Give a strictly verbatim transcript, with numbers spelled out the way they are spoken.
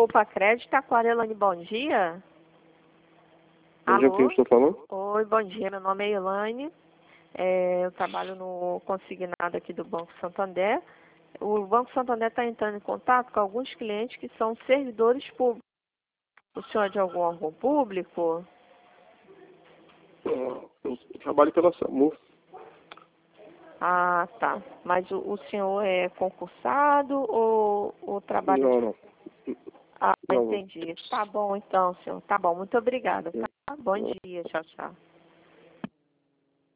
Poupa Crédito, Aquarelane, bom dia. Bom dia, quem estou falando? Oi, bom dia, meu nome é Elaine. É, eu trabalho no consignado aqui do Banco Santander. O Banco Santander está entrando em contato com alguns clientes que são servidores públicos. O senhor é de algum órgão público? Eu trabalho pela SAMU. Ah, tá. Mas o, o senhor é concursado ou, ou trabalha... Não, de... não. Ah, Não. entendi. Tá bom então, senhor. Tá bom, muito obrigada. Tá? Bom dia, tchau, tchau.